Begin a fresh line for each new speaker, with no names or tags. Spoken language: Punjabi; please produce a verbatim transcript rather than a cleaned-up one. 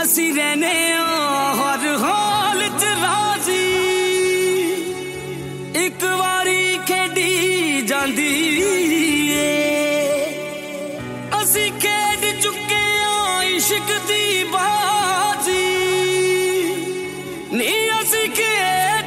ਅਸੀਂ ਰਹਿਨੇ ਆ ਹਰ ਹਾਲ ਚ ਰਾਜ਼ੀ। ਇੱਕ ਵਾਰੀ ਖੇਡੀ ਜਾਂਦੀ ਏ, ਅਸੀਂ ਖੇਡ ਚੁੱਕੇ ਆ ਇਸ਼ਕ ਦੀ ਬਾਜ਼ੀ।